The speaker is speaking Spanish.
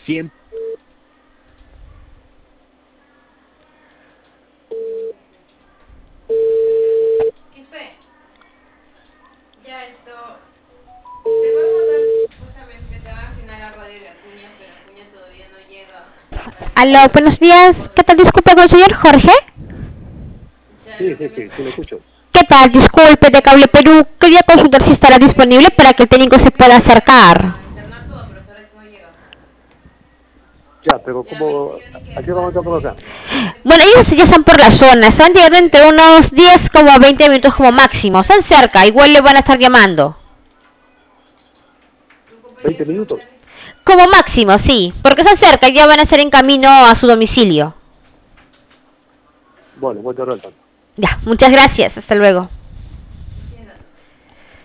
siempre... Quispe, ya esto. Te voy a mandar supuestamente te van a asignar la radio de Acuña, pero Acuña todavía no llega para Aló, empezar buenos con las días. ¿Qué cosas. tal? Disculpe con el señor Jorge. Ya Sí, lo sí, que me sí, sí, lo escucho. ¿Qué tal? Disculpe, de Cable Perú. Quería consultar si estará disponible para que el técnico se me va pueda a llegar acercar. a internar todo, pero hasta ahora que no llega. Ya, pero Ya me dice ¿cómo? Johnny ¿A que qué hora van a estar por acá? Bueno, ellos ya están por la zona. Están llegando entre unos 10 como 20 minutos como máximo. Están cerca. Igual le van a estar llamando. tu compañero ¿20 se minutos? encuentra listo. Como máximo, sí. Porque están cerca. Ya van a estar en camino a su domicilio. Bueno, voy a tardar tanto. Ya, muchas gracias. Hasta luego.